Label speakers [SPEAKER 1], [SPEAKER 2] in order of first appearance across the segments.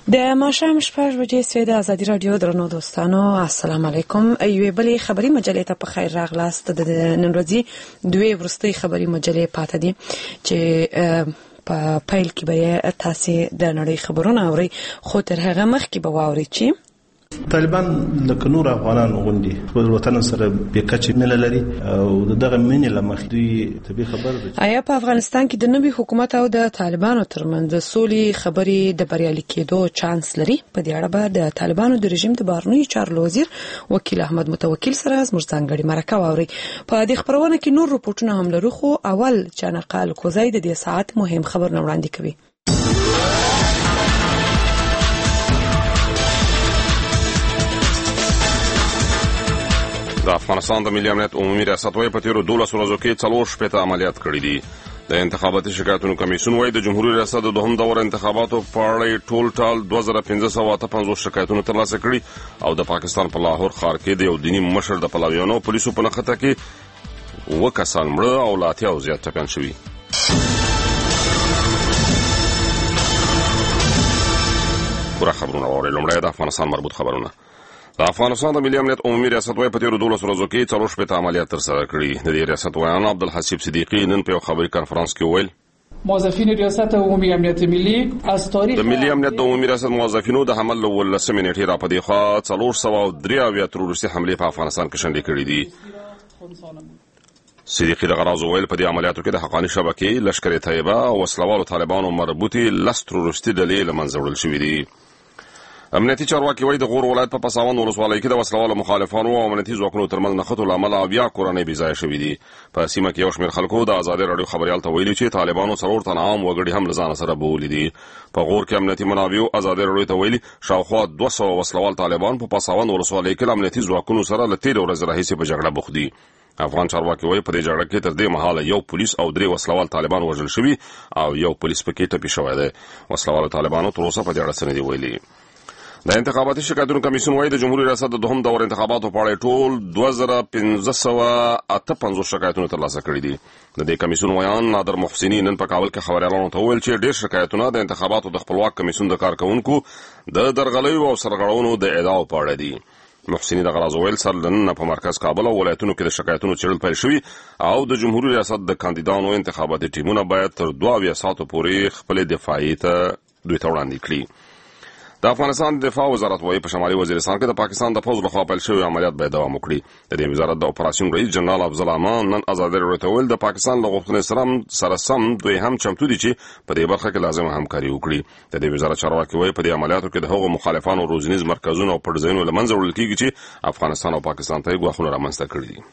[SPEAKER 1] د ماښام 6 بجې سوی د ازادي رادیو درنو دوستانو السلام علیکم. یوې بلې خبري مجلې ته په خیر راغلاست. د نن ورځې دوی ورستۍ خبري مجلې پاتې دي چې په پیل کې به تاسو د نړۍ خبرونه اورئ، خو تر هغه مخکې به واورئ چې
[SPEAKER 2] طالبان لکه نور افغانان غوندي خپل وطن سره بېکچې مینه لري او دغه مینې له مخې دوی طبیعي خبر دي.
[SPEAKER 1] آیا په افغانستان کې د نوي حکومت او د طالبانو ترمنځ د سولې خبرې د بریالي کېدو چانس لري؟ په دې اړه به د طالبانو د رژیم د بهرنیو چارو وزیر وکیل احمد متوکل سره زموږ ځانګړي مرکه واورئ. په دې خبرونه کې نور رپورټونه هم لرو، خو اول چانقال کوزای د دې ساعت مهم خبرونه وړاندې کوي.
[SPEAKER 3] د افغانستان د ملي امنیت عمومي ریاست وايي په تیرو 12 ورځو کې 4 عملیات کړي دي. د انتخاباتي شکایتونو کمیسیون وايي د جمهوریت ریاست د دوهم دور انتخاباتو په اړه ټول 2558 شکایتونه ترلاسه کړي او د پاکستان په لاهور ښار کې د یو دیني مشر د پلاویانو پولیسو په نښته کې 9 کسان مړه او 80 زیات ټپیان شوي. پوره خبرونه واورئ. لومړی د افغانستان مربوط خبرونه. د افغانستان د ملي امنیت عمومي ریاست وايي په تیرو 12 ورځو کې 4 عملیات ترسره کړي. د دې ریاست وایان عبدالحسیب صدیقی نن په یو خبري کانفرنس کې وویل
[SPEAKER 4] موظفین ریاست عمومی امنیت ملی از تاریخ
[SPEAKER 3] د ملي امنیت د عمومي ریاست موظفینو د حمل له 18 نیټې را پدې خوا 403 تروریستي حملې په افغانستان کې شنډې کړې دي. صدیقی د غراض ویل په دې عملیاتو کې د حقانی شبکې، لشکر طیبه او وسلوالو طالبانو مربوطي لس تروریستي ډلې له منځه وړل شوې دي. امنیتي چارواکي وايي د غور ولایت په پساوند ولسوالۍ کې د وسلوالو مخالفانو او امنیتي ځواکونو ترمنځ نښتو له امله بیا کورنۍ بې ځایه شوي دي. په سیمه کې یو شمېر خلکو د ازادي راډیو خبریال ته ویلي چې طالبانو 4 تنه عام وګړي هم له ځانه سره بولي دي. په غور کې امنیتي منابعو ازادي راډیو ته ویلي شاوخوا 200 وسلوال طالبان په پساوند ولسوالۍ کې له امنیتي ځواکونو سره له تېرې ورځې راهیسې په جګړه بوخت دي. افغان چارواکي وايي په دې جګړه کې تر دې مهاله یو پولیس او 3 وسلوال طالبان وژل شوي او یو پولیس پکې ټپي شوی دی. وسلوال طالبانو تر اوسه په دې اړه څه نه دي ویلي. د انتخاباتي شکایتونو کمیسیون وايي د جمهوریت ریاست د دوهم دور انتخاباتو په اړه ټول 2558 شکایتونه ترلاسه کړي دي. د دې کمیسیون وایان نادر محسنی نن په کابل کې خبريالانو ته وویل چې ډېر شکایتونه د انتخاباتو د خپلواک کمیسیون د کارکونکو د درغلیو او سرغړونو د ادعاو په اړه دي. محسنی د غراض ویل سر نن په مرکز کابل او ولایتونو کې د شکایتونو څېړل پیل شوي او د جمهوریت ریاست د کاندیدانو انتخاباتي ټیمونه باید تر 2 ساعتو پورې خپل دفاعي ته دوی ته وړاندې کړي. د افغانستان دفاع وزارت وايي په شمالي وزیرستان کې د پاکستان د پوځ لخوا پیل شوي عملیات باید دوام وکړي. د دې وزارت د اپراسیون رئیس جنرال افضل امان نن ازادي راډیو ته ویل د پاکستان له غوښتنې سره سم دوی هم چمتو دي چې په دې برخه کې لازمه همکاري وکړي. د دې وزارت چارواکي وايي په دې عملیاتو کې د هغو مخالفانو روزنیز مرکزونو او پټ ځایونو له منځه وړل کېږي چې افغانستان او پاکستان ته ګواښونه رامنځته کړي دي.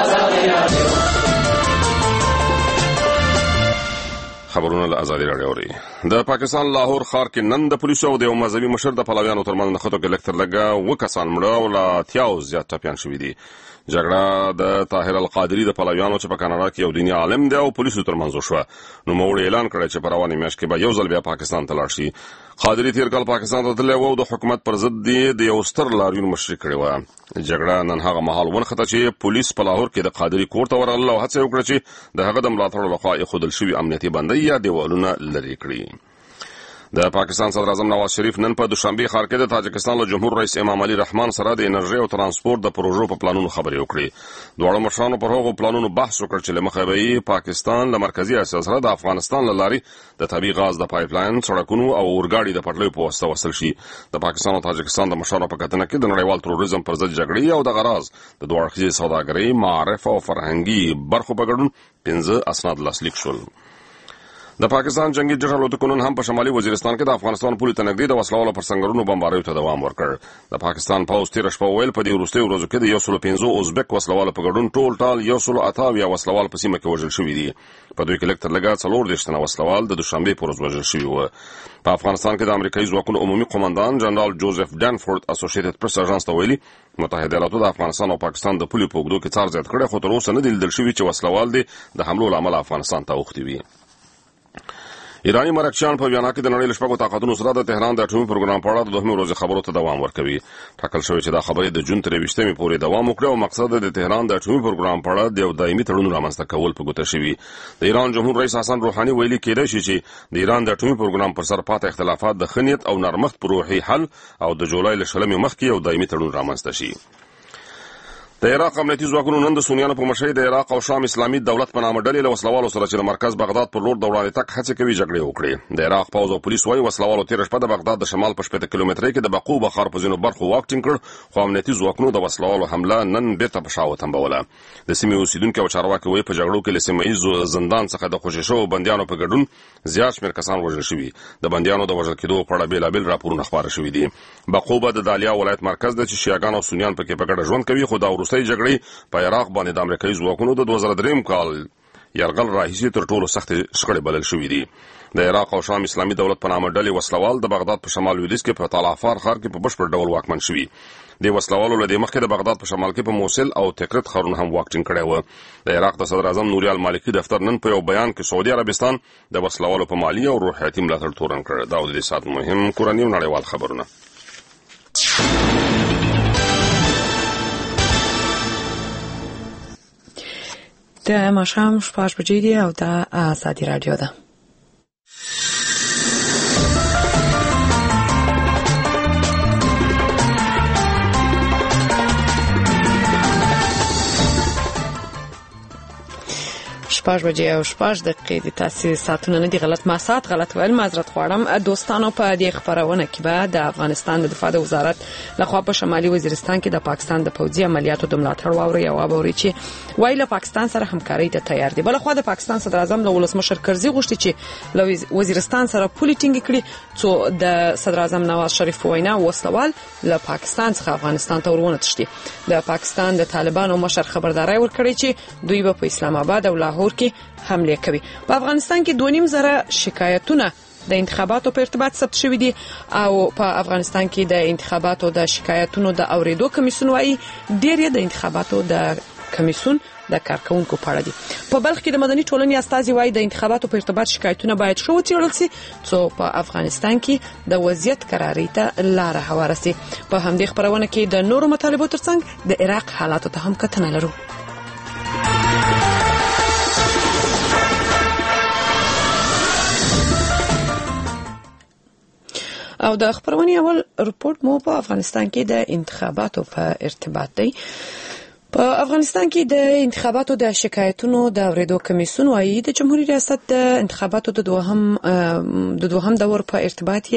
[SPEAKER 3] خبرونه له ازادي راډیو لري. د پاکستان لاهور ښار کې نن د پولیسو او د یو مذهبي مشر د پلاویانو ترمنځ نښتو کې لږ تر لږه 9 کسان مړه او له 80 زیات ټپیان شوي دي. جګړه د طاهر القادري د پلاویانو چې په کاناډا کې یو دیني عالم دی او پولیسو ترمنځ وشوه. نوموړي اعلان کړی چې په روانې میاشت کې به یو ځل بیا پاکستان ته لاړ شي. قادري تیر کال پاکستان ته تللی و او د حکومت پر ضد د یو ستر لاریون مشري کړې وه. جګړه نن هغه مهال ونښته چې پولیس په لاهور کې د قادري کور ته ورغلل او هڅه وکړه چې د هغه د ملاتړو لخوا ایښودل شوي امنیتي بندۍ یا دیوالونه لرې کړي. د پاکستان صدر اعظم نواز شریف نن په دوشنبه ښار کې د تاجکستان له جمهور رئیس امام علي رحمان سره د انرژي او ترانسپورت د پروژو په پلانونو خبرې وکړې. دواړو مشرانو پر هغو پلانونو بحث وکړ چې له مخې به پاکستان له مرکزي اسیا سره د افغانستان له لارې د طبیعي غاز د پایپ لاین، سړکونو او اورګاډي د پټلیو په واسطه وصل شي. د پاکستان او تاجکستان د مشرانو په کتنه کې د نړیوال تروریزم پر ضد جګړې او د غراض د دوه اړخیزې سوداګرۍ، معارف او فرهنګي برخو په ګډون 15 اسناد لاسلیک شول. د پاکستان جنگي جټ الوتکو نن هم په شمالي وزیرستان کې د افغانستان پولې ته نږدې د وسلوالو پر سنګرونو بمباریو ته دوام ورکړ. د پاکستان پوځ تېره شپه ویل په دې وروستیو ورځو کې د 115 ازبک وسلوالو په ګډون ټول 128 وسلوال په سیمه کې وژل شوي دي. په دوی کې لږ تر لږه 40 تنه وسلوال د دوشنبه پر ورځ وژل شوي وو. په افغانستان کې د امریکایي ځواکونو عمومي قومندان جنرال جوزف ډانفورد اسوسییټډ پریس ایجنس ته ویلي متحده ایالاتو د افغانستان او پاکستان د پولې په اوږدو کې څار زیات کړی، خو تر اوسه نه دي لیدل شوي چې وسلوال دي د حملو له امله افغانستان ته اوښتي وي. ایرانی مرکچیان په ویانا کې د نړۍ له شپږو طاقتونو سره د تهران د اټومي پروګرام په اړه د دوهمې ورځې خبرو ته دوام ورکوي. ټاکل شوی چې دا خبرې د جون 23 پورې دوام وکړي او مقصد د تهران د اټومي پروګرام په اړه د یو دایمي تړون رامنځته کول په ګوته شوي. د ایران جمهور رئیس حسن روحاني ویلي کېدای شي چې د ایران د اټومي پروګرام پر سر پاتې اختلافات د ښه نیت او نرمښت پر روحي حل او د جولای له 20 مخکې یو دایمي تړون رامنځته شي. د عراق امنیتي ځواکونو نن د سنیانو په مشرۍ د عراق او شام اسلامي دولت په نامه ډلې له وسلوالو سره چې د مرکز بغداد پر لور د وړاندې تګ هڅې کوي جګړې وکړي. د عراق پوځ او پولیس وايي وسلوالو تېره شپه د بغداد د شمال په 70 کیلومترۍ کې د بقو بخار په ځینو برخو واک ټینګ کړ، خو امنیتي ځواکونو د وسلوالو حمله نن بیرته په شا وتمبوله. د سیمې اوسیدونکو او چارواکي وايي په جګړو کې له سیمه ییز زندان څخه د خوشي شوو بندیانو په ګډون زیات شمېر کسان وژل شوي. د بندیانو د وژل کېدو په اړه بېلابېل راپورونه خپاره شوي دي. بقو د دالیا ولایت مرکز دی چې شیعاګان او سنیان پکې په ګډه ژوند کوي، خو دا وروستۍ جګړې په عراق باندې د امریکایي ځواکونو د 2003 کال یرغل راهیسې تر ټولو سختې شخړې بلل شوې دي. د عراق او شام اسلامي دولت په نامه ډلې وسلوال د بغداد په شمال لویدیځ کې په تالافار ښار کې په بشپړ ډول واکمن شوي. د وسلوالو له دې مخکې د بغداد په شمال کې په موصل او تکرت ښارونه هم واک ټینګ کړی و. د عراق د صدر اعظم نوري المالکي دفتر نن په یو بیان کې سعودي عربستان د وسلوالو په مالي او روحیاتي ملاتړ تورن کړ. دا د دې ساعت مهم کورني او نړیوال خبرونه.
[SPEAKER 1] د ماښام 6 بجې دي او دا آزادي رادیو ده. شپږ بجې او 6 دقیقې دي. تاسو ساعتونه نه دي غلط، ما ساعت غلط ویل، معذرت غواړم. دوستانو په دې خبرونه کې به د افغانستان د دفاع وزارت لخوا په شمالي وزیرستان کې د پاکستان د پوځي عملیاتو د ملاتړ واوري او اوري چې وایي له پاکستان سره همکاري ته تیار دي. بل خو د پاکستان صدر اعظم له ولسمشر کرزي غوښتي چې له وزیرستان سره پولي ټینګ کړي څو د صدر اعظم نواز شریف وینا وسلوال له پاکستان څخه افغانستان ته ورونه تشتي. د پاکستان د طالبانو مشر خبرداري ورکړي چې دوی به په اسلام آباد او لاهور کې حمله کوي. په افغانستان کې 2.5 شکایتونه د انتخاباتو په ارتباط ثبت شوي دي او په افغانستان کې د انتخاباتو د شکایتونو د اوریدو کمیسیون وايي ډېر د انتخاباتو د کمیسیون د کارکونکو په اړه دي. په بلخ کې د مدني ټولنې استازي وايي د انتخاباتو په ارتباط شکایتونه باید شو وڅېړل شي څو په افغانستان کې د وضعیت قراري ته لار هواره شي. په همدې خبرونه کې د نورو مطالبو ترڅنګ د عراق حالاتو ته هم کتنه لرو. او د خبرونې اول رپورت مو په افغانستان کې د انتخاباتو په ارتباط دی. په افغانستان کې د انتخاباتو د شکایتونو د اوریدو کمیسیون وايي د جمهوریت ریاست د انتخاباتو د دوهم دور په ارتباط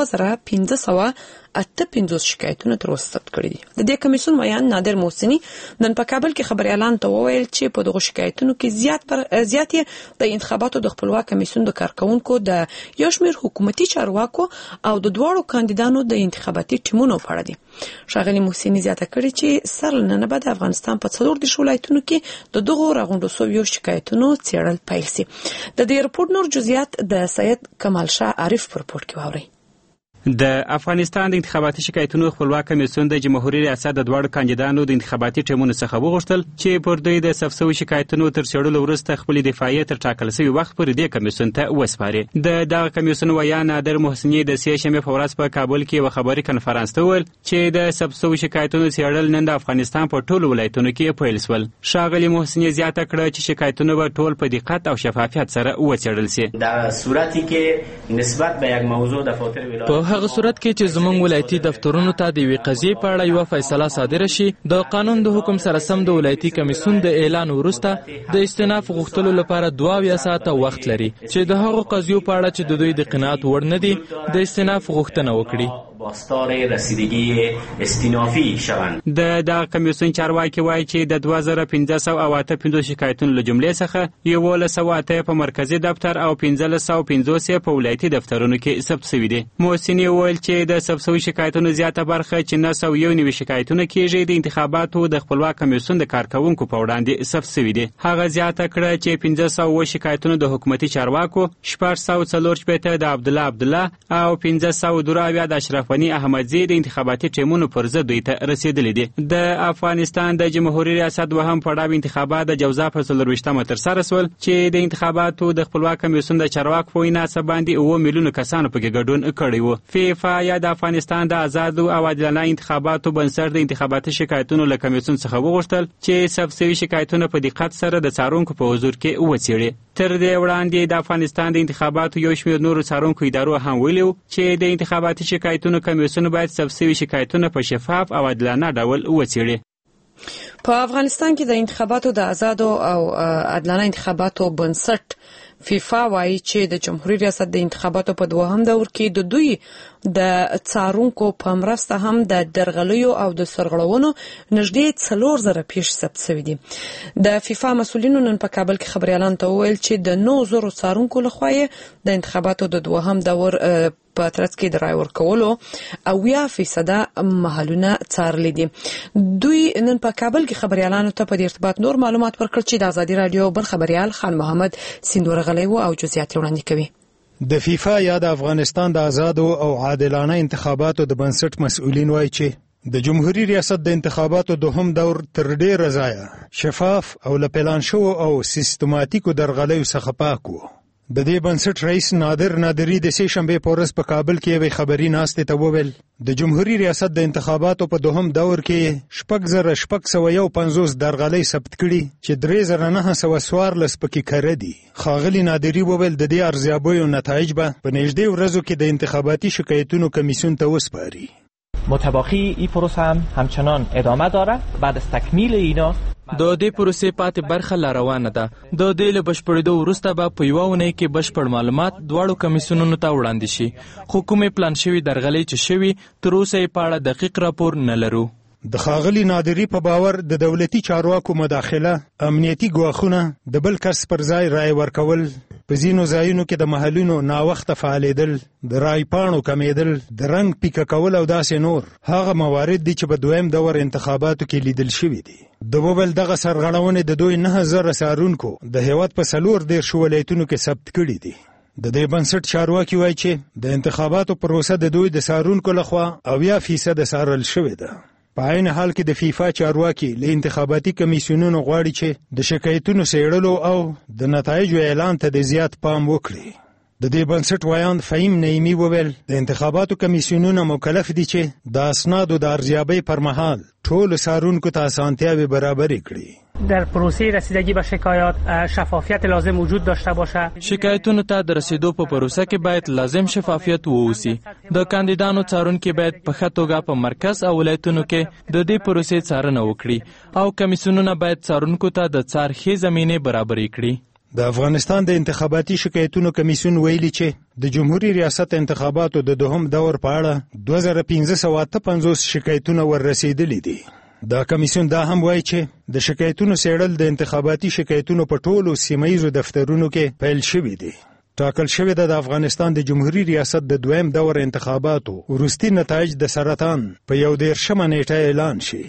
[SPEAKER 1] یې 2558 شکایتونه تر اوسه ثبت کړي دي. د دې کمیسیون ویان نادر محسني نن په کابل کې خبري اعلان ته وویل چې په دغه شکایتونو کې زیات د انتخاباتو د خپلواک کمیسیون د کارکونکو د یو شمېر حکومتي چارواکو او د دوړو کاندیدانو د انتخاباتي ټیمونو په اړه دي. ښاغلي محسني زیاته کړې چې سرلننه به د افغانستان په 14 ولایتونو کې د دغو راغونډو شویو شکایتونو څېړل پیل شي. د دې رپورت نور جزئیات د سید کمال شاه عارف په رپورت کې واورئ.
[SPEAKER 5] د افغانستان د انتخاباتي شکایتونو خپلواک کمیسیون د جمهوریت ریاست د دوړو کاندیدانو د انتخاباتي ټیمونو څخه وغوښتل چې پر دوی د ثبت شکایتونو تر څېړلو وروسته خپل دفاعیه تر ټاکل شوي وخت پورې دې کمیسیون ته وسپاري. د دغه کمیسیون ویان نادر محسني د سې شنبې په ورځ په کابل کې یو خبري کنفرانس ته وویل چې د ثبت شکایتونو څېړل نن د افغانستان په ټولو ولایتونو کې پیل شول. ښاغلي محسني زیاته کړه چې شکایتونه به ټول په دقت او شفافیت سره وڅېړل شي.
[SPEAKER 6] در صورتی که نسبت به یک موضوع دفاتر ولایت
[SPEAKER 7] هغه صورت کې چې زموږ ولایتي دفترونو ته د یوې قضیې په اړه یوه فیصله صادره شي، د قانون د حکم سره سم د ولایتي کمیسیون د اعلان وروسته د استئناف غوښتلو لپاره 2 ساعته وخت لري چې د هغو قضیو په اړه چې د دوی د قناعت وړ نه دي د استئناف غوښتنه وکړي.
[SPEAKER 6] باستار رسیدگی استینافی شوند.
[SPEAKER 5] د دغه کمیسیون چارواکي وایي چې د 2558 شکایتونو له جملې څخه 1108 په مرکزی دفتر او 1550 په ولایتي دفترونو کې ثبت شوي دي. محسني وویل چې د ثبت شکایتونو زیاته برخه چې 991 شکایتونه کېږي د انتخاباتو د خپلواک کمیسیون د کارکونکو په وړاندې ثبت شوي دي. هغه زیاته کړه چې 500 شکایتونه د حکومتي چارواکو، 640 د عبدالله او 502 د اشرف اشرف غنی احمدزی د انتخاباتي ټیمونو پر ضد دوی ته رسیدلي دي. د افغانستان د جمهوریت ریاست دوهم پړاو انتخابات د جوزا په 24مه ترسره شول چې د انتخاباتو د خپلواک کمیسیون د چارواکو په وینا باندې 9 میلیونه کسانو پکې ګډون کړی و. فیفا یا د افغانستان د آزادو او عادلانه انتخاباتو بنسټ د انتخاباتي شکایتونو له کمیسیون څخه وغوښتل چې ثبت شوي شکایتونه په دقت سره د څارونکو په حضور کې وڅېړي. تر دې وړاندې د افغانستان د انتخاباتو یو شمېر نورو څارونکو ادارو هم ویلي چې د انتخاباتي شکایتونو کمیسیون باید ثبت شوي شکایتونه په شفاف او عادلانه ډول وڅېړي.
[SPEAKER 1] په افغانستان کې د انتخاباتو د آزادو او عادلانه انتخاباتو بنسټ فیفا وایي چې د جمهوریت ریاست د انتخاباتو په دوهم دور کې د دوی د څارونکو په مرسته هم د درغلیو او د سرغړونو نږدې 4000 پیښې ثبت شوې دي. د فیفا مسؤلینو نن په کابل کې خبريالانو ته وویل چې د 9000 څارونکو لخوا د انتخاباتو د دوهم دور په ترڅ کې د رای ورکولو 80% محلونه څارلي دي. دوی نن په کابل کې خبريالانو ته په دې ارتباط نور معلومات ورکړل چې د آزادي رادیو بل خبريال خان محمد سیندورغلی او جزئیات وړاندې کوي.
[SPEAKER 8] د فیفا یا د افغانستان د آزادو او عادلانه انتخاباتو د بنسټ مسؤلین وایي چې د جمهوریت ریاست د انتخاباتو دوهم دور تر ډیره ځایه شفاف او له پلان شوو او سیستماتیکو درغلیو څخه پاک و. د دې بنسټ رئیس نادر نادری د سې شنبه په ورځ په کابل کې یوې خبري ناستې ته وویل د جمهوریت ریاست د انتخاباتو په دوهم دور کې 6651 درغلۍ ثبت کړي چې 3914 پکې کړه دي. ښاغلي نادری وویل د دې ارزیابیو نتایج به په نږدې ورځو کې د انتخاباتي شکایتونو کمیسیون ته وسپاري.
[SPEAKER 9] متباقی این پروسه هم همچنان ادامه داره. بعد از تکمیل اینا
[SPEAKER 7] د دې پروسې پاتې برخه لا روانه ده. د دې له بشپړېدو وروسته به په یوه اونۍ کې بشپړ معلومات دواړو کمیسیونونو ته وړاندې شي. خو کومې پلان شوي درغلۍ چې شوي تر اوسه یې په اړه دقیق راپور نه لرو.
[SPEAKER 8] د ښاغلي نادری په باور د دولتي چارواکو مداخله، امنیتي ګواښونه، د بل کس پر ځای رای ورکول، په ځینو ځایونو کې د محلونو ناوخته فعالېدل، د رای پاڼو کمیدل، د رنګ پیکه کول او داسې نور هغه موارد دي چې په دویم دور انتخاباتو کې لیدل شوي دي. د وبل دغه سرغړونې د دوی 9000 څارونکو د هیواد په 14 ولایتونو کې ثبت کړي دي. د دې بنسټ چارواکي وایي چې د انتخاباتو پروسه د دوی د څارونکو لخوا 80% څارل شوې ده. په عین حال کې د فیفا چارواکي له انتخاباتي کمیسیونونو غواړي چې د شکایتونو څېړلو او د نتایجو اعلان ته د زیات پام وکړي. د دې بنسټ ویان فهیم نعیمي وویل د انتخاباتو کمیسیونونه مکلف دي چې د اسنادو د ارزیابۍ پر مهال ټولو څارونکو ته اسانتیاوې برابرې کړي.
[SPEAKER 10] در پروسه رسیدگی به شکایات شفافیت لازم وجود داشته باشه.
[SPEAKER 7] شکایتونو ته د رسیدو په پروسه کې باید لازم شفافیت ووسی. د کاندیدانو څارونکي باید په ښه توګه په مرکز او ولایتونو کې د دې پروسې څارنه وکړي او کمیسیونونه باید څارونکو ته د څار ښې زمینې برابرې کړي.
[SPEAKER 8] د افغانستان د انتخاباتي شکایتونو کمیسیون ویلي چې د جمهوریت ریاست انتخاباتو د دوهم دور په اړه 2558 شکایتونه وررسېدلي دي. دا کمیسیون دا هم وایي چې د شکایتونو څېړل د انتخاباتي شکایتونو په ټولو سیمه ییزو دفترونو کې پیل شوي دي. ټاکل شوې ده د افغانستان د جمهوریت ریاست د دویم دور انتخاباتو وروستي نتایج د سرطان په 11 نیټه اعلان شي.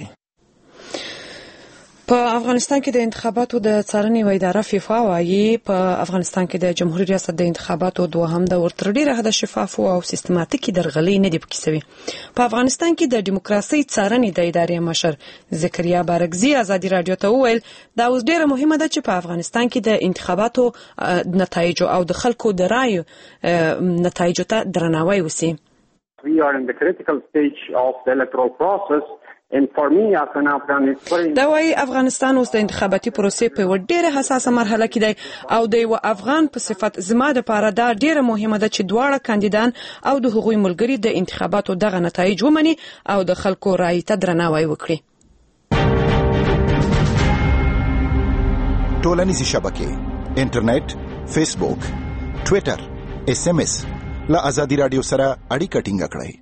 [SPEAKER 1] په افغانستان کې د انتخاباتو د څارنې اداره فیفا وایي په افغانستان کې د جمهوریت ریاست د انتخاباتو دوهم دور تر ډیره حده شفاف او سیستماتیکي درغلۍ نه دي پکې شوي. په افغانستان کې د دیموکراسي څارنې د ادارې مشر ذکریا بارګزي آزادي رادیو ته وویل دا اوس ډیره مهمه ده چې په افغانستان کې د انتخاباتو نتایج او د خلکو د رای نتایج ته درناوی وسی.
[SPEAKER 11] We are in the critical stage of the electoral process.
[SPEAKER 1] دا وايي افغانستان اوس د انتخاباتي پروسې په ډیره حساسه مرحله کې دی او د یو افغان په صفت زما د پاره دا ډیره مهمه ده چې دواړه کاندیدان او د هغوی ملګري د انتخاباتو دغه نتایج ومني او د خلکو رای ته درناوی وکړي.
[SPEAKER 12] ټولنیزې شبکې انټرنیټ، فیسبوک، ټویټر، SMS له آزادي رادیو سره اړیکه ټینګه کړئ.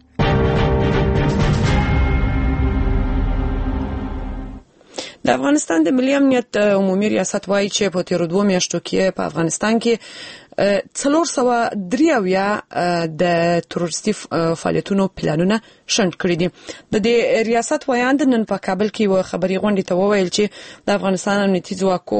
[SPEAKER 1] د افغانستان د ملي امنیت عمومي ریاست وایي چې په تیرو 2 میاشتو کې په افغانستان کې 493 د تروریستي فعالیتونو پلانونه شنډ کړی دي. د دې ریاست وایاند نن په کابل کې و خبري غونډې ته وویل چې د افغانستان امنیتي ځواکو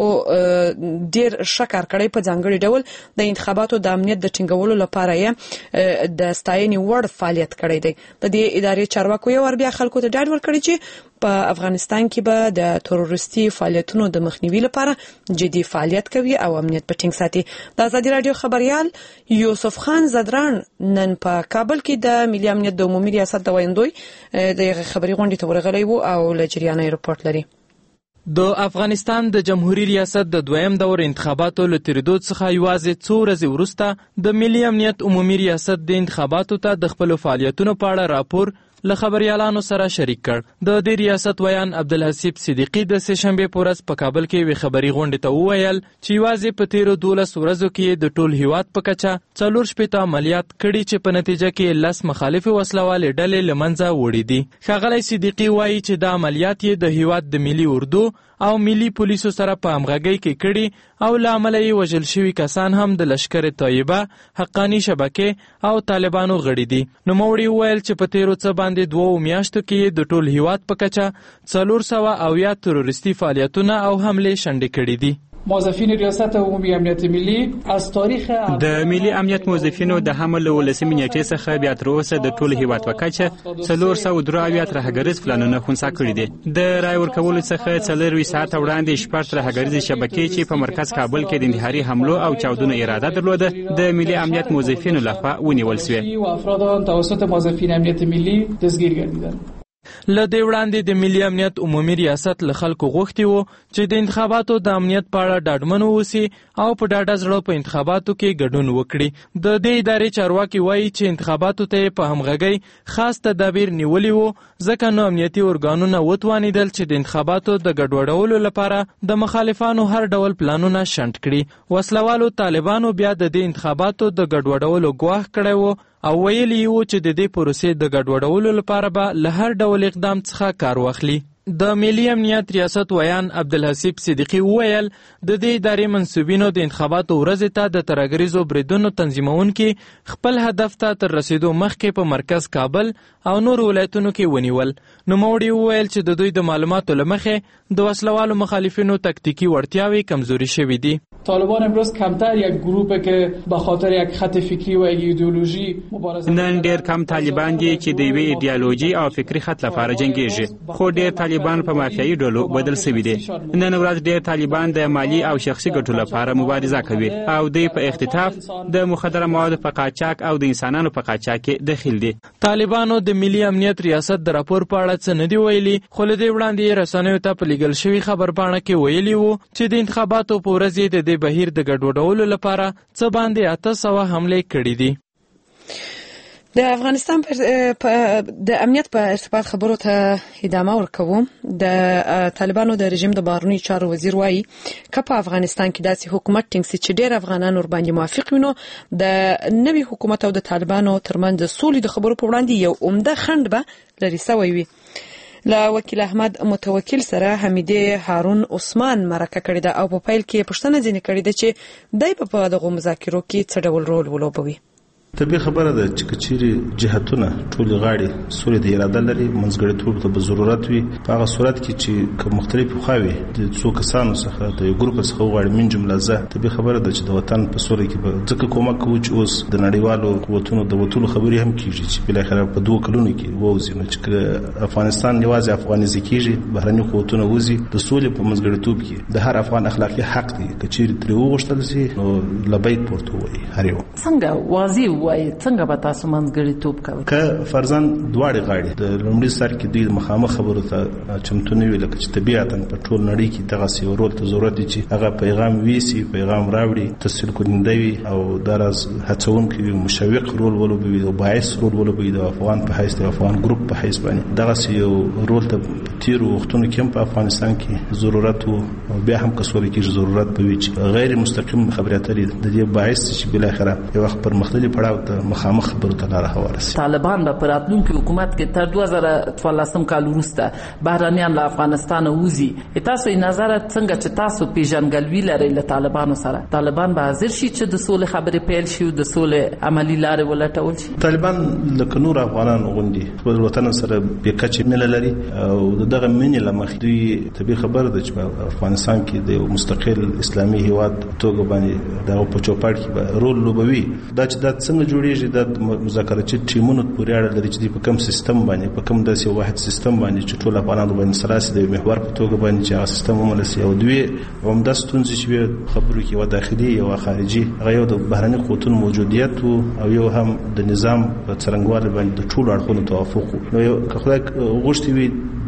[SPEAKER 1] ډیر شکر کړی په ځانګړي ډول د انتخاباتو د امنیت د ټینګولو لپاره یې د ستاینې وړ فعالیت کړی دی. د دې ادارې چارواکو یو ور بیا خلکو ته ډاډ ورکړی چې په افغانستان کې به د تروریستي فعالیتونو د مخنیوي لپاره جدي فعالیت کوي او امنیت په ټینګ ساتي. د ازادي رادیو خبريال یوسف خان زدران نن په کابل کې د ملي امنیت د عمومي ریاست د ویندوی د خبري غونډې ته ورغلی وو او له جریانه رپورټ لري.
[SPEAKER 7] د افغانستان د جمهوریت ریاست د دویم دور انتخاباتو له تیریدو څخه یوازې څو ورځې وروسته د ملي امنیت عمومي ریاست د انتخاباتو ته د خپل فعالیتونو په اړه راپور له خبريالانو سره شریک کړ. د دې ریاست ویان عبدالحسیب صدیقی د سهشنبه په ورځ په کابل کې وی خبري غونډې ته وویل چې یوازې په تیرو 12 ورځو کې د ټول هیواد په کچه 4 عملیات کړي چې په نتیجه کې 10 مخالف وسلوال ډلې لمنځه وړي دي. ښاغلی صدیقی وایي چې د عملیات یې د هیواد د ملي اردو او ملي پولیسو سره په همغږۍ کې کړي او له امله یې وژل شوي کسان هم د لشکر طیبه، حقانی شبکې او طالبانو غړي دي. نوموړي وویل چې په تیرو څه باندې 2 میاشتو کې د ټول هیواد په کچه 400 تروریستي فعالیتونه او حملې شنډې کړي دي.
[SPEAKER 4] موظفین ریاست عمومی امنیت ملی از تاریخ
[SPEAKER 5] د ملي امنیت موظفینو د حمل ولسمي نیټې څخه بیا تر اوسه د ټول هیواد په کچه 403 ترهګریز پلانونه خنثی کړي دي. د رای ورکولو څخه 4 ساعت وړاندې 14 ترهګریز شبکې چې په مرکز کابل کې د انتحاري حملو او چاودنو اراده درلوده د ملي امنیت موظفینو لخوا ونیول شوې.
[SPEAKER 4] افراد توسط موظفین امنیت ملی دستگیر گردیدند.
[SPEAKER 7] له دې وړاندې د ملي امنیت عمومي ریاست له خلکو غوښتي وو چې د انتخاباتو د امنیت په اړه ډاډمن واوسي او په ډاډه زړه په انتخاباتو کې ګډون وکړي. د دې ادارې چارواکي وایي چې انتخاباتو ته په همغږۍ خاص تدابیر نیولي وو ځکه نو امنیتي ارګانونه وتوانېدل چې د انتخاباتو د ګډوډولو لپاره د مخالفانو هر ډول پلانونه شنډ کړي. وسلوالو طالبانو بیا د دې انتخاباتو د ګډوډولو ګواښ کړی وو او ویلي وو چې د دې پروسې د ګډوډولو لپاره به له هر ډول اقدام څخه کار واخلي. د ملي امنیت ریاست ویان عبدالحسیب صدیقی وویل د دې ادارې منسوبینو د انتخاباتو ورځې ته د ترهګریزو بریدونو تنظیمونکي خپل هدف ته تر رسیدو مخکې په مرکز کابل او نور ولایتونو کې ونیول. نوموړي وویل چې د دوی د معلوماتو له مخې د وسلوالو مخالفینو تکتیکی وړتیاوې کمزوري شوې دي.
[SPEAKER 4] طالبان امروز کمتر یک گروهه که به خاطر یک خط فکری و یک ایدئولوژی مبارزه
[SPEAKER 5] نن ډیر کم طالبان دي چې د یوې ایدئولوژي او فکری خط لپاره جنگیږي، خو ډیر طالبان په مافیایي ډلو بدل شوي دي. نن ورځ ډیر طالبان د مالی او شخصي ګټو لپاره مبارزه کوي او دوی په اختطاف د مخدره موادو په قاچاق او د انسانانو په قاچاق کې دخیل دي.
[SPEAKER 7] طالبانو د ملي امنیت ریاست د راپور په اړه څه نه دی ویلي، خو له دې وړاندې رسنیو ته په لیږل شوي خبرپاڼه کې ویلي وو چې د انتخاباتو په ورځ یې د بهیر د ګډوډولو لپاره څه باندې 800 حملې کړې دي.
[SPEAKER 1] د افغانستان د امنیت په ارتباط خبرو ته ادامه ورکوم. د طالبانو د رژیم د بهرنیو چارو وزیر وایي که په افغانستان کې داسې حکومت ټینګ سي چې ډېر افغانان ور باندې موافق وي، نو د نوي حکومت او د طالبانو ترمنځ د سولې د خبرو په وړاندې یو عمده خنډ به لرې سوی وي. له وکیل احمد متوکل سره حمیده هارون عثمان مرکه کړې ده او په پیل کې پوښتنه ځینې کړې ده چې دای په دغه مذاکرو کې څه ډول رول ولوبوي.
[SPEAKER 2] طبیعي خبره ده چې کچيري جهتونه ټول غاړي سوري د اراده لري منځګړیتوب ته ضرورت وي په هغه صورت کې چې مختلف خواوي د څو کسانو څخه د یو ګروپ څخه غواړي من جمله زه طبیعي خبره ده چې د وطن په سوري کې ځکه کومک کوي چې اوس د نړیوالو قوتونو د وټولو خبري هم کیږي چې بل اخر په 2 کلونو کې ووزي نو چې افغانستان یوازې افغانیزي کیږي بهرني قوتونه وزي د سولې په منځګړیتوب کې د هر افغان اخلاقی حق دی کچيري تر وغوښتل شي نو لبیک پورته وي هر یو
[SPEAKER 13] څنګه واضح وای څنګه به تاسو منځګړیتوب کوئ
[SPEAKER 2] که فرضاً دواړه غاړي د لومړي سر کې دوی مخامخ خبرو ته چمتو نه وي لکه چې طبيعتاً په ټول نړۍ کې دغه سیورول ته ضرورت دي چې هغه پیغام ویسي پیغام راوړي تسهیل کننده وي او دراز هڅون کوي مشوق رول ولوبوي او باعث رول ولوبوي د افغان په حیث د افغان ګروپ په حیث باندې دغه یو رول ته تیرو وختونو کې په افغانستان کې ضرورت او بیا هم کسوري کې ضرورت به وي چې غیر مستقیم خبرې اترې د دې باعث چې بل اخره یو وخت پر مختلف پړاو د مخامخ خبرو ته لاره هواره شي.
[SPEAKER 13] طالبان به په راتلونکي حکومت کې تر 2014 کال وروسته بهرانیان له افغانستان ووځي. تاسو یې نظر څنګه چې تاسو پیژنګلوي لرئ له طالبانو سره؟ طالبان به حاضر شي چې د سولې خبرې پیل شي او د سولې عملی لارې ولټول شي؟
[SPEAKER 2] طالبان لکه نور افغانان غوندي خپل وطن سره به کچې مینه لري او دغه مینې لمخ دوی طبي خبر ده چې په افغانستان کې د مستقل اسلامي هیواد توګه باندې دغه په چوپړ کې به رول لوبوي. دا چې دا څنګه جوړیږي د مذاکراتي ټیمونو پورې اړه لري چې په کوم سیستم باندې په کوم داسې واحد سیستم باندې چې ټول افغانانو باندې سره د محور په توګه باندې چې هغه سیستم وملسي او دوی همدا ستونزې چې خبرو کې و داخلي او خارجي هغه یو د بهرني قوتونو موجودیت او یو هم د نظام په څرنګوالي باندې د ټولو اړخونو توافق نو یو که خدای غوښتي وي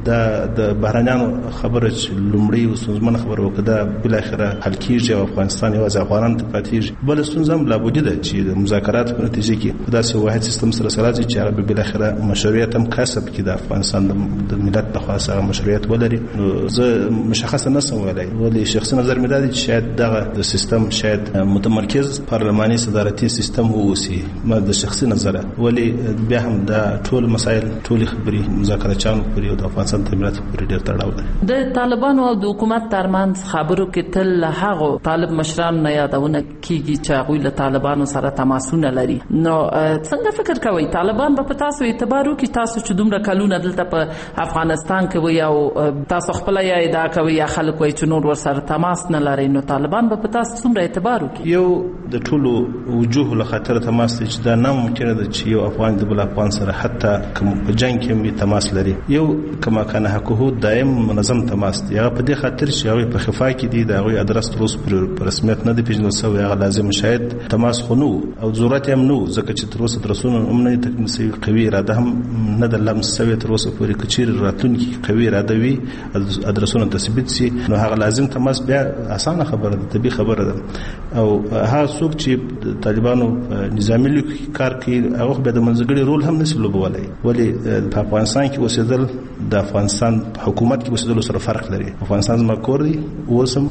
[SPEAKER 2] د بهرنیانو خبره چې لومړی وسوزمن خبره وکړه بل اخره حل کیږي او افغانستان یو افغانان ته پاتېږي. بل ستونزه هم لابد ده چې د مذاکرات په نتیجه کې داسې واحد سیستم سره راځي چې هغه بل اخره مشروعیت هم کسب کړي د افغانستان د ملت په خاصه مشروعیت ولري. زه مشخصه نسم ویلای ولی شخصي نظر مې دی چې شاید دغه د سیستم شاید متمرکز پارلماني صدارتي سیستم ووسی ما د شخصي نظر ولی بیا هم د ټول مسایل ټول خبري مذاکراتچانو پورې او د افغانستان تمرات پورې ډېر تړاو لري. د
[SPEAKER 13] طالبانو او د حکومت ترمنځ خبرو کې تل هغه طالب مشران نه یادونه کیږي چې هغوی له طالبانو سره تماسونه لري. نو څنګه فکر کوئ طالبان به په تاسو اعتبار وکړي تاسو چې دومره کلونه دلته په افغانستان کې وي او تاسو خپل یا ادعا کوي یا خلک وایي چې نور ورسره تماس نه لري نو طالبان به په تاسو څومره اعتبار وکړي؟
[SPEAKER 2] یو د ټولو وجوه له خاطر تماس چې دا ناممکنه ده چې یو افغان د بل افغان سره حتی کوم په جنگ کې تماس لري. یو کما کنه حقوق دائم منظم تماس دی هغه په دې خاطر چې هغه په خفا کې دي د هغه ادرس تروس پر رسمیت نه دی پیژندل شوی هغه لازم شاید تماس خونو او ضرورت هم نو ځکه چې تروس درسونه هم نه تکمیل شوی قوي اراده هم نه د لمس شوی تروس پورې کچیر راتلونکي قوي اراده وي ادرسونه تثبیت شي نو هغه لازم تماس بیا اسانه خبره ده طبي خبره ده او هغه څوک چې طالبانو نظامی کار کوي هغه به د منځګړي رول هم نشي لوبولای ولی په افغانستان کې اوسېدل د افغانستان حکومت کې اوسېدل سره فرق لري. افغانستان زما کور دی اوسم.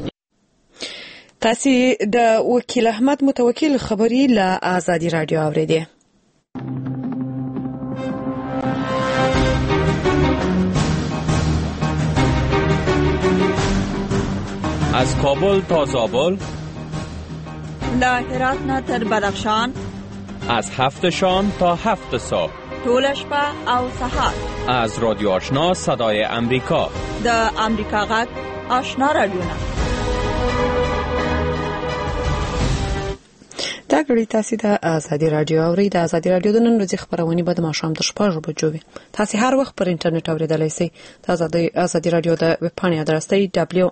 [SPEAKER 1] تاسو د وکیل احمد متوکل خبري له آزادی رادیو اوریدئ.
[SPEAKER 14] از کابل تا زابل،
[SPEAKER 15] له هرات نه تر بدخشان،
[SPEAKER 14] از 7 شام تا 7 صبح،
[SPEAKER 15] ټول شپه او سهار،
[SPEAKER 14] از رادیو آشنا صدای امریکا،
[SPEAKER 15] د امریکا غږ آشنا رادیوونه.
[SPEAKER 1] دا غړي تاسو د آزادی رادیو اوري د آزادی رادیو د نن ورځې خبرونه به د ماښام تر 6 بجو وي. تاسو هر وخت پر انټرنیټ اوریدلای شئ. د آزادی رادیو د ویب پاڼې ادرس دی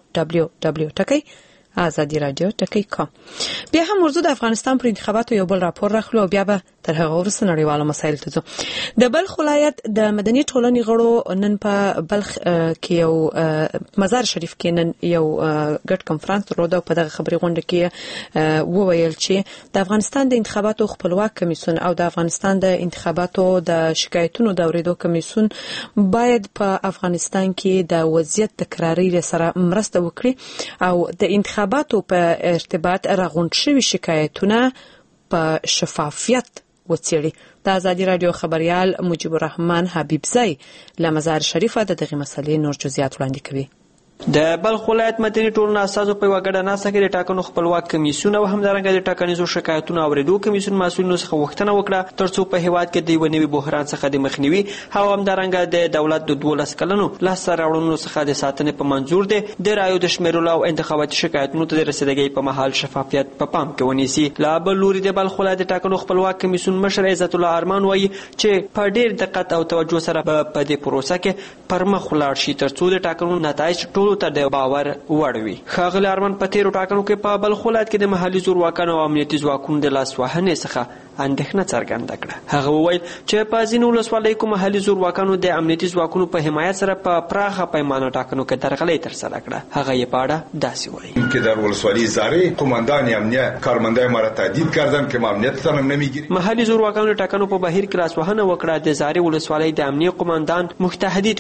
[SPEAKER 1] www.azadiradio.com. بیا هم موضوع د افغانستان پر انتخاباتو یو بل راپور راخلو او بیا به تر هغه وروسته نړیوالو مسایل ته ځو. د بلخ ولایت د مدني ټولنې غړو نن په بلخ کې یو مزار شریف کې نن یو ګډ کنفرانس درلود او په دغه خبري غونډه کې وویل چې د افغانستان د انتخاباتو خپلواک کمیسیون او د افغانستان د انتخاباتو د شکایتونو د اوریدو کمیسیون باید په افغانستان کې د وضعیت تکراری سره مرسته وکړي او د انتخاباتو په ارتباط راغونډ شوي شکایتونه په شفافیت وڅېړي. د آزادی رادیو خبريال مجيب الرحمن حبیبزی له مزار شریف د دغه مسلې نور جزئیات وړاندې کوي.
[SPEAKER 16] د بلخ ولایت مدني ټولنې اساسو په وګړه ناسه کې د ټاکنو خپلواک کمیسیون او همدارنګه د ټاکنیزو شکایتونو اوریدو کمیسیون مسؤلینو څخه غوښتنه وکړه ترڅو په هیواد کې د یو نوي بحران څخه د مخنیوي او همدارنګه د دولت د 12 کلنو لاسته راوړنو څخه د ساتنې په منظور دی د رایو د شمیرلو او انتخاباتي شکایتونو ته د رسیدګۍ په مهال شفافیت په پام کې ونیسي. لا بل لوري د بلخ ولایت د ټاکنو خپلواک کمیسیون مشر عزت الله ارمان وایي چې په ډېر دقت او توجه سره په دې پروسه کې پرمخ ولاړ شي ترڅو د ټاکنو نتایج ټولو ته د باور وړوي. ښاغلی ارمان په تیرو ټاکنو کې په بلخ ولایت کې د محلي زورواکانو او امنیتي ځواکونو د لاسوهنې څخه اندېښنه څرګنده کړه. هغه وویل چې په ځینو ولسوالیو کې محلي زورواکانو د امنیتي ځواکونو په حمایت سره په پراخه پیمانه ټاکنو کې درغلۍ ترسره کړه. هغه یې په اړه داسې وایي
[SPEAKER 17] که در ولسوالی زاری قماندان امنیت کارمندای ما را تهدید کردن که ما امنیتتان هم نمیگیریم.
[SPEAKER 16] محلي زورواکانو ټاکنو په بهیر کې لاسوهنه وکړه. د زاری ولسوالۍ د امنیت قماندان موږ تهدید کړو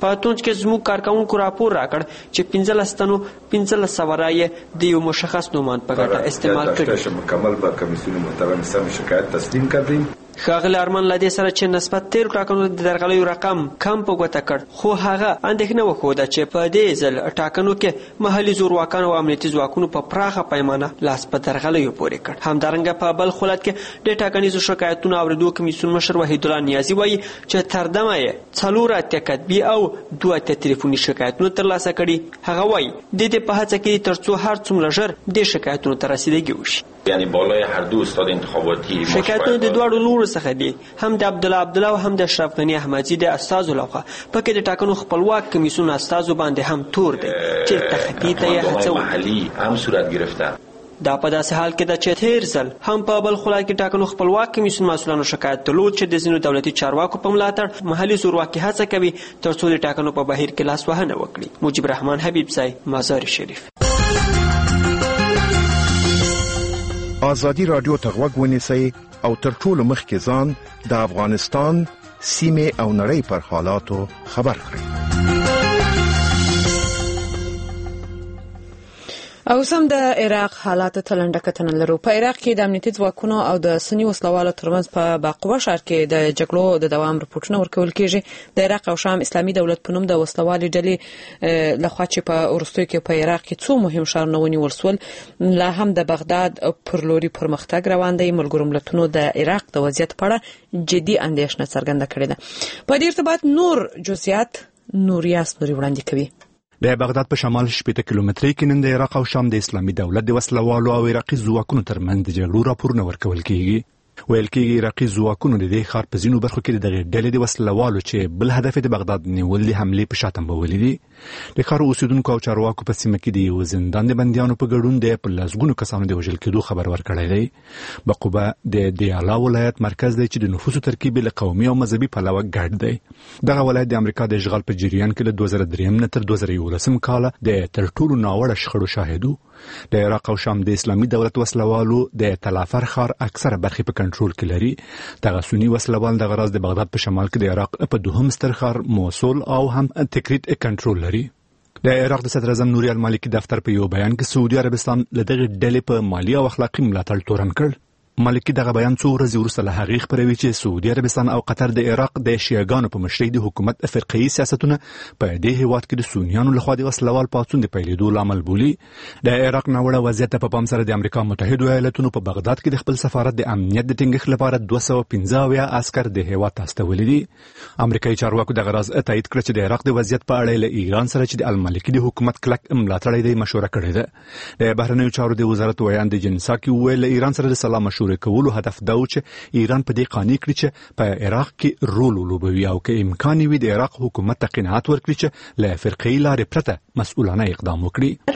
[SPEAKER 16] په تونج کې زموږ کارکوونکو راپور راکړ چې 15 تنو 1500 رایې د یو مشخص نومان په ګټه استعمال کړي.
[SPEAKER 17] مکمل به کمیسیون محترم سم شکایت تسلیم کړي.
[SPEAKER 16] ښاغلی ارمان له دې سره چې نسبت تیرو ټاکنو د درغلیو رقم کم په ګوته کړ، خو هغه اندېښنه وښوده چې په دې ځل ټاکنو کې محلي زورواکانو او امنیتي ځواکونو په پراخه پیمانه لاس په درغلیو پورې کړ. همدارنګه په بلخ ولایت کې د ټاکنیزو شکایتونو اورېدو کمیسیون مشر وحید الله نیازي وایي چې تر دمه یې 4 کتبي او 2 تلیفوني شکایتونه ترلاسه کړي. هغه وایي د دې په هڅه کې تر څو هر څومره ژر د شکایتونو ته رسیدګي وشي.
[SPEAKER 18] یعنی بالای هر دو استاد انتخاباتی
[SPEAKER 16] شکایتونه د دواړو لورو څخه دي، هم د عبدالله او هم د اشرف غنی احمدزي د استازو لخوا. پکې د ټاکنو خپلواک کمیسیون استازو باندې هم تور دی چې تخطی ته یې هڅه
[SPEAKER 18] محلي هم صورت گرفته.
[SPEAKER 16] دا په داسې حال کې ده چې تیر ځل هم په بلخ ولایت کې ټاکنو خپلواک کمیسیون مسؤلانو شکایت درلود چې د ځینو دولتي چارواکو په ملاتړ محلي زورواکي هڅه کوي تر څو د ټاکنو په بهیر کې لاسوهنه وکړي. مجيب الرحمن حبیبزی، مزار شریف.
[SPEAKER 12] آزادی رادیو ته غوږ ونیسئ او تر ټولو مخکې ځان د افغانستان سیمې او نړۍ پر حالاتو خبر کړئ.
[SPEAKER 1] او سم د عراق حالات ته لنډه کتنه لرو. په عراق کې د امنیتي ځواکونو او د سنی وسلوالو ترمنځ په باقوه ښار کې د جګړو د دوام راپورټونه ورکول کېږي. د عراق او شام اسلامي دولت په نوم د وسلوالي ډلې لخوا چې په وروستیو کې په عراق کې څو مهم ښارونه ونیول شول، لا هم د بغداد پر لوري پرمختګ روان دی. ملګرو ملتونو د عراق د وضعیت په اړه جدي اندېښنه څرګنده کړې ده. په دې ارتباط نور جزئیات نوریاس نوري وړاندې کوي.
[SPEAKER 19] د بغداد په شمال 80 کیلومترۍ کې نن د عراق او شام د اسلامي دولت د وسلوالو او عراقي ځواکونو ترمنځ د جګړو راپورونه ورکول کیږي. ویل کېږي عراقي ځواکونو د دې ښار په ځینو برخو کې د دغې ډلې د وسلوالو چې بل هدف د بغداد نیول د حملې په شا تنبولي دي. د ښار اوسیدونکو او چارواکو په سیمه کې د یو زندان د بندیانو په ګډون د په لسګونو کسانو د وژل کېدو خبر ورکړی دی. بقوبه د دیالا ولایت مرکز دی چې د نفوسو ترکیب له قومي او مذهبي پلوه ګډ دی. دغه ولایت د امریکا د اشغال په جریان کې له 2003 نه تر 2011 کال د تر ټولو ناوړه شخړو شاهد و. د عراق او شام د اسلامي دولت وسلوالو د تلافر ښار اکثره برخې په کنټرول کې لري. دغه سنی وسلوال د غراز د بغداد په شمال کې د عراق په دوهم ستر ښار موصل او هم تکریت کنټرول لري. د عراق د صدر اعظم نوري المالکي دفتر په یو بیان کې سعودي عربستان له دغه ډلې په مالی او اخلاقی ملاتړ تورن کړ. مالکي دغه بیان څو ورځې وروسته له هغې خپروي چې سعودي عربستان او قطر د عراق د شیعاګانو په مشرۍ د حکومت فرقه‌يي سیاستونه په دې هیواد کې د سنیانو لخوا د وسلوال پاڅون د پیلېدو لامل بولي. د عراق ناوړه وضعیت په پام سره د امریکا متحده ایالاتونو په بغداد کې د خپل سفارت د امنیت د ټینګښت لپاره 215 عسكر د هیواد ته استولي دي. امریکایي چارواکو د غراز تایید کړ چې د عراق د وضعیت په اړه له ایران سره چې د المالکي د حکومت کلک ملاتړ دی مشوره کړې ده. د بهرنیو چارو د وزارت ویان د جنساکي ویل ایران سره د سلام مشورې کولو هدف دا و چې ایران په دې قانع کړي چې په عراق کې رول ولوبوي او که امکان وي د عراق حکومت ته قناعت ورکړي چې له فرقه‌يي لارې پرته مسؤلانه اقدام وکړي.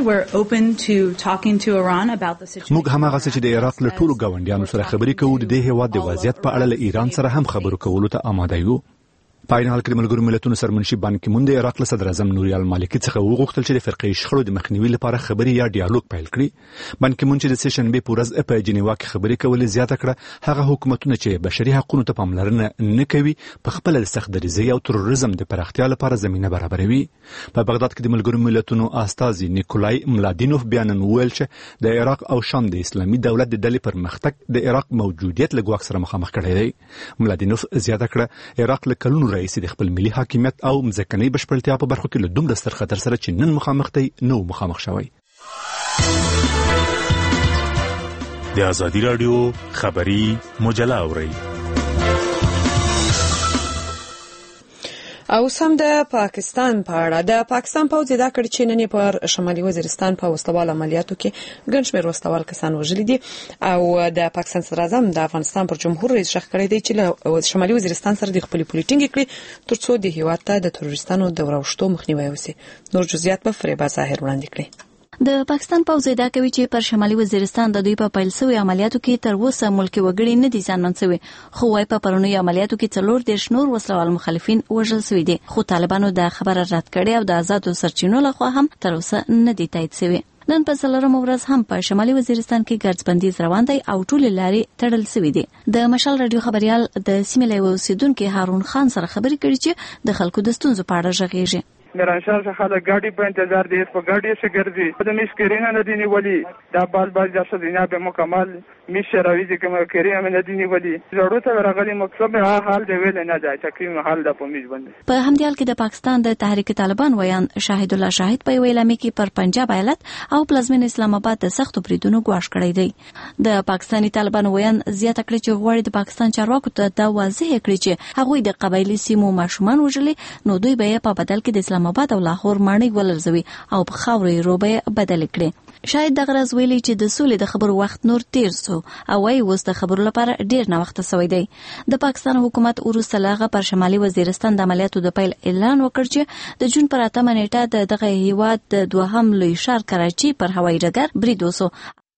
[SPEAKER 19] موږ هماغه چې د عراق له ټولو ګاونډیانو سره خبرې کوو د دې هیواد د وضعیت په اړه له ایران سره هم خبرو کولو ته آماده یو. په عین حال کې د ملګرو ملتونو سرمنشي بان کی مون د عراق له صدر اعظم نوري المالکي څخه وغوښتل چې د فرقه‌يي شخړو د مخنیوي لپاره خبرې یا ډیالوګ پیل کړي. بان کی مون چې د سیشن به پورز په جنیوا کې خبرې کولې زیاته کړه هغه حکومتونه چې بشري حقوقو ته پاملرنه نه کوي په خپل د سخت دریزي او تروریزم د پراختیا لپاره زمينه برابروي. په بغداد کې د ملګرو ملتونو استازي نیکولای ملادینوف بیان ویل چې د عراق او شام د اسلامي دولت د ډلې پرمختګ د عراق موجودیت له ګواښ سره مخامخ کړی دی. ملادینوف زیاته کړه عراق له کلونو راهیسې د خپل ملي حاکمیت او مځکنۍ بشپړتیا په برخو کې له دومره ستر خطر سره چې نن مخامخ دی نو مخامخ شوی.
[SPEAKER 20] د آزادی رادیو خبری مجله اورئ.
[SPEAKER 1] او سم د پاکستان په اړه د پاکستان پوځ دا کړ چې نن پر شمالي وزیرستان په وسلوال عملیاتو کې ګڼ شمېر وسلوال کسان وژلي دي او د پاکستان صدر اعظم د افغانستان پر جمهور رئیس شخ کړی دی چې له شمالي وزیرستان سره د خپل پولیټینګ کړي ترڅو د هیواد ته د تروریستانو د وروشتو مخنیوي وشي. نور جزئیات په فریبا ظاهر وړاندې کړي.
[SPEAKER 21] د پاکستان پوځ ادعا کوي چې پر شمالي وزیرستان د دوی په پیل شوی عملیاتو کې تر اوسه ملکی وګړي نه دي ځانمن شوي، خو وايي په پرونی عملیاتو کې 4 نور وسلوال مخالفین وژل شوي دي، خو طالبانو دا خبره رد کړې او د آزادو سرچینو لخوا هم تر اوسه نه دي تایید شوی. نن په څلورمه ورځ هم په شمالي وزیرستان کې ګرځبندیز روان دی او ټول لارې تړل شوې دي. د مشال رادیو خبريال د سیمې له اوسیدونکو هارون خان سره خبرې کړې چې د خلکو د ستونزو په اړه غږیږي.
[SPEAKER 3] میرانشاه څخه د ګاډي په انتظار دي، په ګاډي څخه ګرځي، د مشکرینه نه دي نیولي، دا بال جاسو دینا به مکمل مشراوی چې کوم کریمه نه دي نیولي، ضرورت ورغلی مقصد ها حال دی ویل نه دی تقریبا حال د پومیز باندې.
[SPEAKER 21] په همدې حال کې د پاکستان د تحریک طالبان ویان شاهد الله شاهد په ویلامي کې پر پنجاب ایالت او پلازمین اسلام آباد د سختو بریدونو ګواښ کړی دی. د پاکستاني طالبان ویان زیاته کړې چې غواړي د پاکستان چارواکو ته دا واضح کړي چې هغوی د قبایلی سیمو ماشومان وژلي، نو دوی به په بدل کې د اسلام آباد او لاهور ماڼۍ ولرزوي او په خاورې روبه بدل کړي. شاید دغه راز ویلي چې د سولې د خبرو وخت نور تیر سو او وايي اوس د خبرو لپاره ډیر نه وخت سوی دی. د پاکستان حکومت وروسته لاغه پر شمالي وزیرستان د عملیاتو د پیل اعلان وکړ چې د جون پر 8 نیټه دغه هیواد د دوهم لوی ښار کراچي پر هوایي ډګر برید وسو.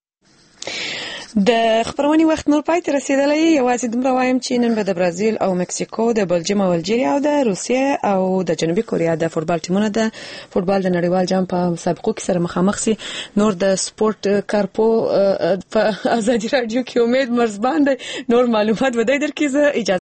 [SPEAKER 1] د خبرونې وخت نور پای ته رسیدلی. یوازې دومره وایم چې نن به د برازیل او مکسیکو، د بلجیم او الجیریا او د روسیې او د جنوبي کوریا د فوتبال ټیمونه د فوتبال د نړیوال جام په مسابقو کې سره مخامخ سي. نور د سپورت کارپو په ازادي رادیو کې امید مرزبان دی، نور معلومات به درکې. زه اجازه